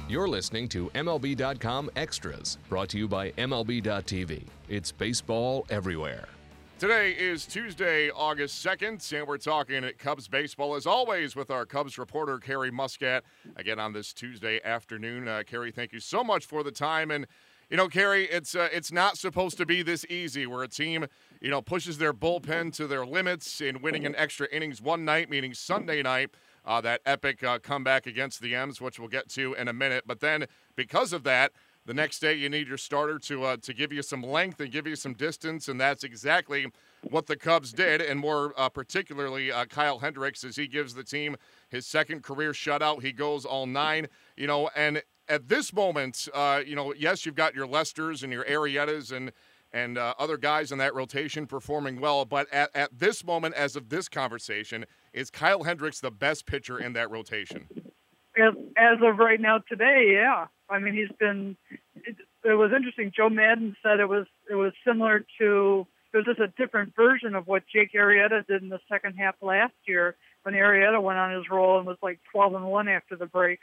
You're listening to MLB.com Extras, brought to you by MLB.tv. It's baseball everywhere. Today is Tuesday, August 2nd, and we're talking Cubs baseball, as always, with our Cubs reporter, Carrie Muscat, again on this Tuesday afternoon. Carrie, thank you so much for the time. And, you know, Carrie, it's not supposed to be this easy, where a team, you know, pushes their bullpen to their limits in winning an extra innings one night, meaning Sunday night. That epic comeback against the M's, which we'll get to in a minute. But then, because of that, the next day you need your starter to give you some length and give you some distance, and that's exactly what the Cubs did, and more particularly Kyle Hendricks, as he gives the team his second career shutout. He goes all 9, you know, and at this moment, you know, yes, you've got your Lesters and your Arrietas and other guys in that rotation performing well, but at this moment, as of this conversation, is Kyle Hendricks the best pitcher in that rotation? As of right now today, yeah. I mean, he's been. It was interesting. Joe Madden said it was similar to. It was just a different version of what Jake Arrieta did in the second half last year, when Arrieta went on his roll and was like 12-1 after the break.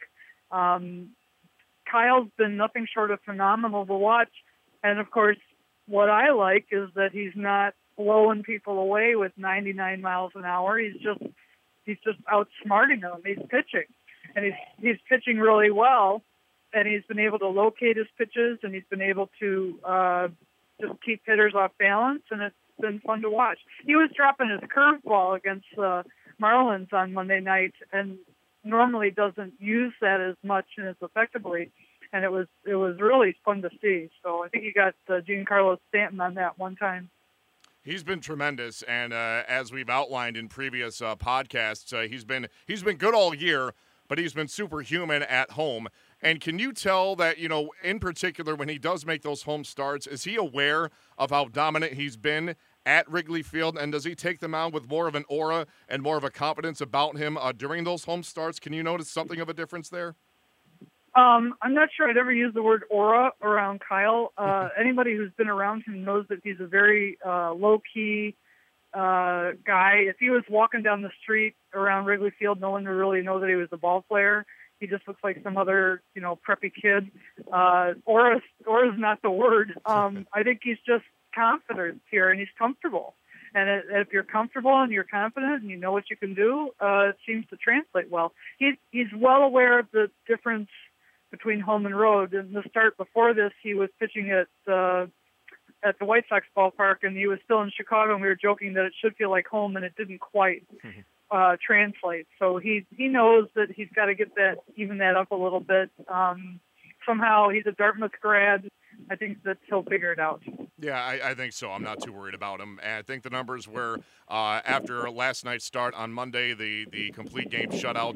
Kyle's been nothing short of phenomenal to watch, and of course, what I like is that he's not blowing people away with 99 miles an hour. He's just outsmarting them. He's pitching, and he's pitching really well, and he's been able to locate his pitches, and he's been able to just keep hitters off balance, and it's been fun to watch. He was dropping his curveball against Marlins on Monday night, and normally doesn't use that as much and as effectively. And it was really fun to see. So I think you got Giancarlo Stanton on that one time. He's been tremendous, and as we've outlined in previous podcasts, he's been good all year, but he's been superhuman at home. And can you tell that, you know, in particular when he does make those home starts, is he aware of how dominant he's been at Wrigley Field, and does he take them on with more of an aura and more of a confidence about him during those home starts? Can you notice something of a difference there? I'm not sure I'd ever use the word aura around Kyle. Anybody who's been around him knows that he's a very low-key guy. If he was walking down the street around Wrigley Field, no one would really know that he was a ball player. He just looks like some other, you know, preppy kid. Aura's not the word. I think he's just confident here, and he's comfortable. And if you're comfortable and you're confident and you know what you can do, it seems to translate well. He's well aware of the difference between home and road. In the start before this, he was pitching at the White Sox ballpark, and he was still in Chicago, and we were joking that it should feel like home, and it didn't quite translate. So he knows that he's got to even that up a little bit. Somehow he's a Dartmouth grad. I think that he'll figure it out. Yeah, I think so. I'm not too worried about him. And I think the numbers were, after last night's start on Monday, the complete game shutouts,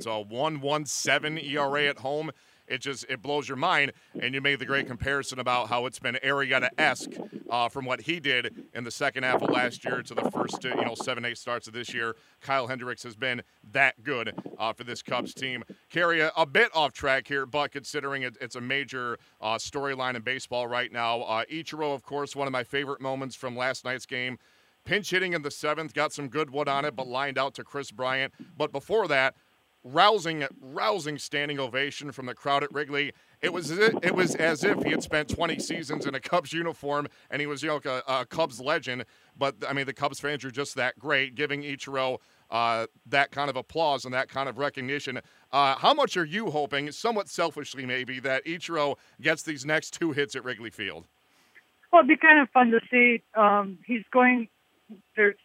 1.17 ERA at home. It blows your mind, and you made the great comparison about how it's been Arrieta-esque from what he did in the second half of last year to the first 7-8 starts of this year. Kyle Hendricks has been that good for this Cubs team. Carrie, a bit off track here, but considering it's a major storyline in baseball right now, Ichiro, of course, one of my favorite moments from last night's game. Pinch hitting in the 7th, got some good wood on it, but lined out to Chris Bryant. But before that, rousing standing ovation from the crowd at Wrigley. It was as if he had spent 20 seasons in a Cubs uniform, and he was a Cubs legend. But I mean, the Cubs fans are just that great, giving Ichiro that kind of applause and that kind of recognition. How much are you hoping, somewhat selfishly maybe, that Ichiro gets these next 2 hits at Wrigley Field? Well, it'd be kind of fun to see. He's going. There's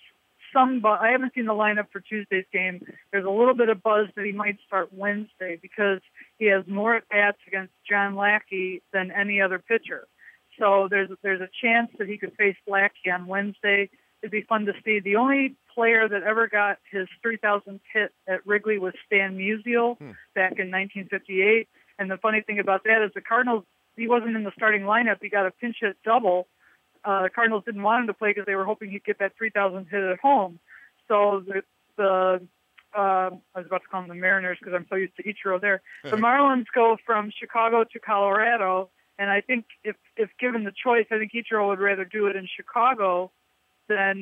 I haven't seen the lineup for Tuesday's game. There's a little bit of buzz that he might start Wednesday because he has more at-bats against John Lackey than any other pitcher. So there's a chance that he could face Lackey on Wednesday. It'd be fun to see. The only player that ever got his 3,000th hit at Wrigley was Stan Musial back in 1958. And the funny thing about that is the Cardinals, he wasn't in the starting lineup. He got a pinch hit double. The Cardinals didn't want him to play because they were hoping he'd get that 3,000th hit at home. So I was about to call them the Mariners because I'm so used to Ichiro there. The Marlins go from Chicago to Colorado, and I think if given the choice, I think Ichiro would rather do it in Chicago than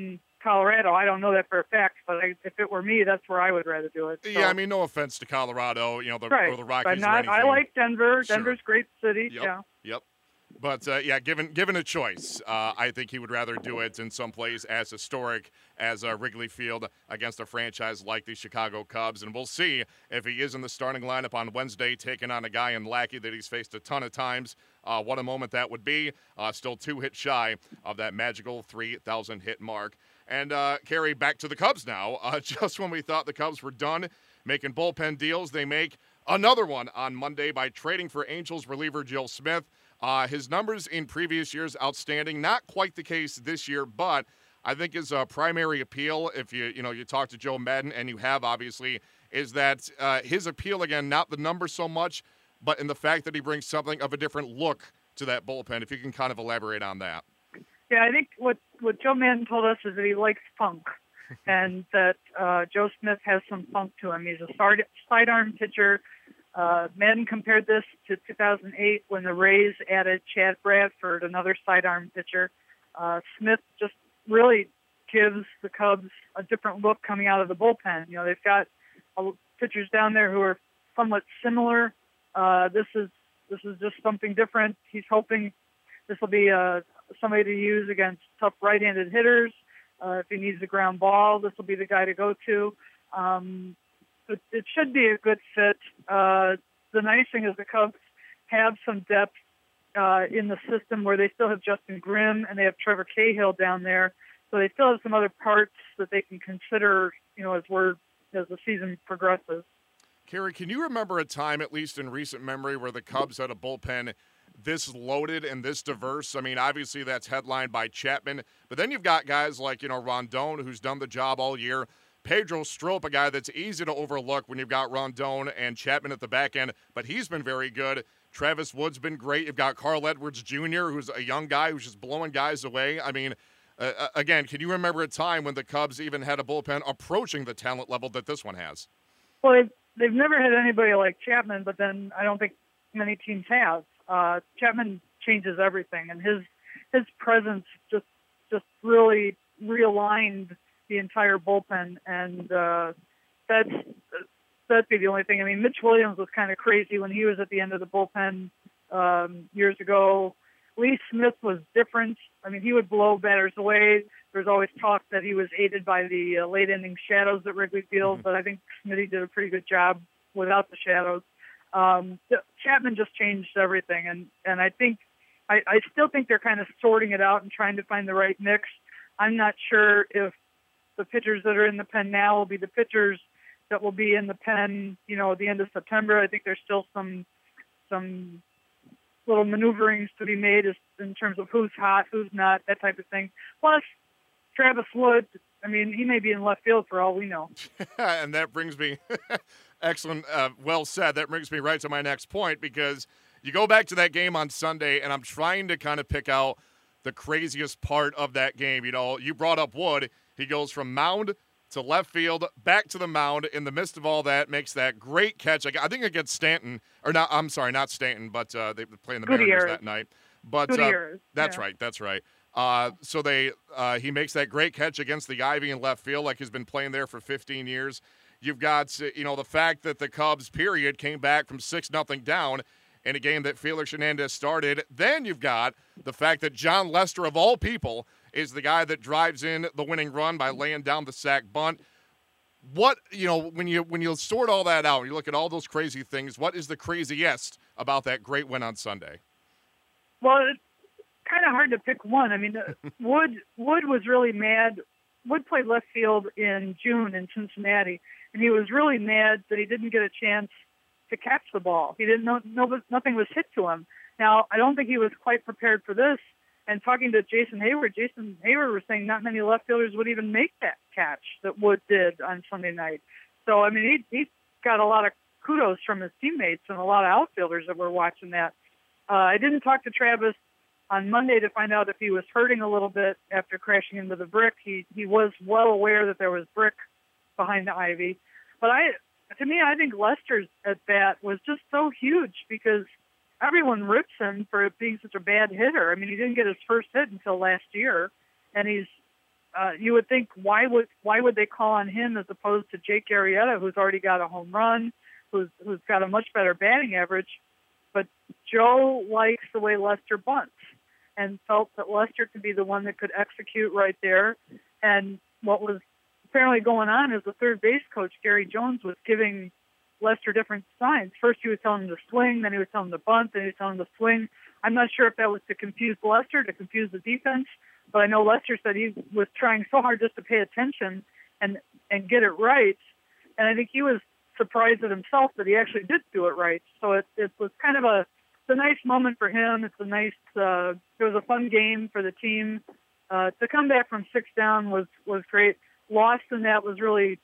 Colorado. I don't know that for a fact, but if it were me, that's where I would rather do it. So. Yeah, I mean, no offense to Colorado, or the Rockies or anything. I like Denver. Sure. Denver's a great city. Yep. Yeah. Yep. But, given a choice, I think he would rather do it in some place as historic as Wrigley Field against a franchise like the Chicago Cubs. And we'll see if he is in the starting lineup on Wednesday, taking on a guy in Lackey that he's faced a ton of times. What a moment that would be. Still 2 hits shy of that magical 3,000 hit mark. And, Carrie, back to the Cubs now. Just when we thought the Cubs were done making bullpen deals, they make another one on Monday by trading for Angels reliever Joe Smith. His numbers in previous years outstanding. Not quite the case this year, but I think his primary appeal, if you talk to Joe Maddon, and you have obviously, is that his appeal, again, not the number so much, but in the fact that he brings something of a different look to that bullpen. If you can kind of elaborate on that. Yeah, I think what Joe Maddon told us is that he likes funk, and that Joe Smith has some funk to him. He's a sidearm pitcher. Maddon compared this to 2008 when the Rays added Chad Bradford, another sidearm pitcher. Smith just really gives the Cubs a different look coming out of the bullpen. They've got pitchers down there who are somewhat similar. This is just something different. He's hoping this will be somebody to use against tough right-handed hitters. If he needs a ground ball, this will be the guy to go to. It should be a good fit. The nice thing is the Cubs have some depth in the system where they still have Justin Grimm and they have Trevor Cahill down there. So they still have some other parts that they can consider, as the season progresses. Carrie, can you remember a time, at least in recent memory, where the Cubs had a bullpen this loaded and this diverse? I mean, obviously that's headlined by Chapman, but then you've got guys like, Rondon, who's done the job all year. Pedro Strop, a guy that's easy to overlook when you've got Rondon and Chapman at the back end, but he's been very good. Travis Wood's been great. You've got Carl Edwards Jr., who's a young guy who's just blowing guys away. I mean, again, can you remember a time when the Cubs even had a bullpen approaching the talent level that this one has? Well, they've never had anybody like Chapman, but then I don't think many teams have. Chapman changes everything, and his presence just really realigned the entire bullpen, and that'd be the only thing. I mean, Mitch Williams was kind of crazy when he was at the end of the bullpen years ago. Lee Smith was different. I mean, he would blow batters away. There's always talk that he was aided by the late inning shadows at Wrigley Field, but I think Smitty did a pretty good job without the shadows. Chapman just changed everything, and I think I still think they're kind of sorting it out and trying to find the right mix. I'm not sure if the pitchers that are in the pen now will be the pitchers that will be in the pen, at the end of September. I think there's still some little maneuverings to be made in terms of who's hot, who's not, that type of thing. Plus, Travis Wood, I mean, he may be in left field for all we know. And that brings me, excellent, well said. That brings me right to my next point, because you go back to that game on Sunday, and I'm trying to kind of pick out the craziest part of that game. You brought up Wood. He goes from mound to left field, back to the mound. In the midst of all that, makes that great catch. I think against Stanton, or not. I'm sorry, not Stanton, but they play in the Mariners that night. But that's right. That's right. So he makes that great catch against the Ivy in left field, like he's been playing there for 15 years. You've got the fact that the Cubs period came back from 6-0 down in a game that Felix Hernandez started. Then you've got the fact that John Lester, of all people, is the guy that drives in the winning run by laying down the sac bunt. What, when you sort all that out, you look at all those crazy things, what is the craziest about that great win on Sunday? Well, it's kind of hard to pick one. I mean, Wood was really mad. Wood played left field in June in Cincinnati, and he was really mad that he didn't get a chance to catch the ball. He didn't know nothing was hit to him. Now, I don't think he was quite prepared for this. And talking to Jason Hayward was saying not many left fielders would even make that catch that Wood did on Sunday night. So, I mean, he got a lot of kudos from his teammates and a lot of outfielders that were watching that. I didn't talk to Travis on Monday to find out if he was hurting a little bit after crashing into the brick. He was well aware that there was brick behind the Ivy. But I think Lester's at bat was just so huge because everyone rips him for being such a bad hitter. I mean, he didn't get his first hit until last year, and he's you would think, why would they call on him as opposed to Jake Arrieta, who's already got a home run, who's got a much better batting average? But Joe likes the way Lester bunts and felt that Lester could be the one that could execute right there. And what was apparently going on is the third base coach, Gary Jones, was giving Lester different signs. First he was telling him to swing, then he was telling him to bunt, then he was telling him to swing. I'm not sure if that was to confuse Lester, to confuse the defense, but I know Lester said he was trying so hard just to pay attention and get it right. And I think he was surprised at himself that he actually did do it right. So it was kind of it's a nice moment for him. It's a nice, it was a fun game for the team. To come back from 6 down was great. Lost in that was really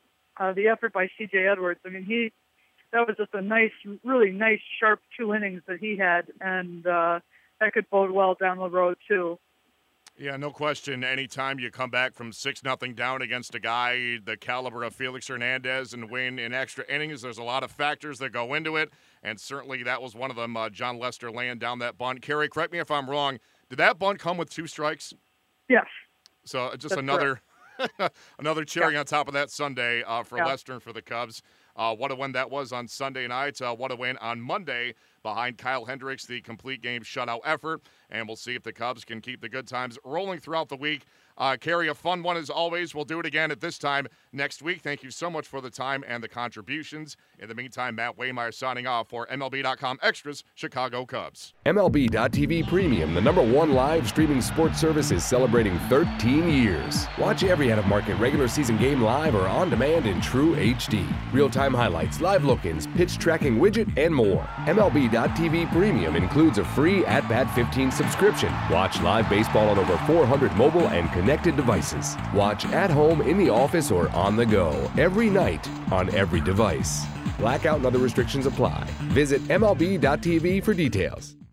the effort by C.J. Edwards. I mean, that was just a nice, really nice, sharp 2 innings that he had, and that could bode well down the road too. Yeah, no question. Anytime you come back from 6-0 down against a guy the caliber of Felix Hernandez and win in extra innings, there's a lot of factors that go into it, and certainly that was one of them. John Lester laying down that bunt. Carrie, correct me if I'm wrong. Did that bunt come with 2 strikes? Yes. So just That's another another cherry on top of that Sunday for Yeah. Lester and for the Cubs. What a win that was on Sunday night. What a win on Monday behind Kyle Hendricks, the complete game shutout effort. And we'll see if the Cubs can keep the good times rolling throughout the week. Carrie, a fun one as always. We'll do it again at this time next week. Thank you so much for the time and the contributions. In the meantime, Matt Waymeyer signing off for MLB.com Extras, Chicago Cubs. MLB.tv Premium, the #1 live streaming sports service, is celebrating 13 years. Watch every out-of-market regular season game live or on demand in true HD. Real-time highlights, live look-ins, pitch tracking widget, and more. MLB.tv Premium includes a free At-Bat 15 subscription. Watch live baseball on over 400 mobile and connected devices. Watch at home, in the office, or on the go every night on every device. Blackout and other restrictions apply. Visit MLB.tv for details.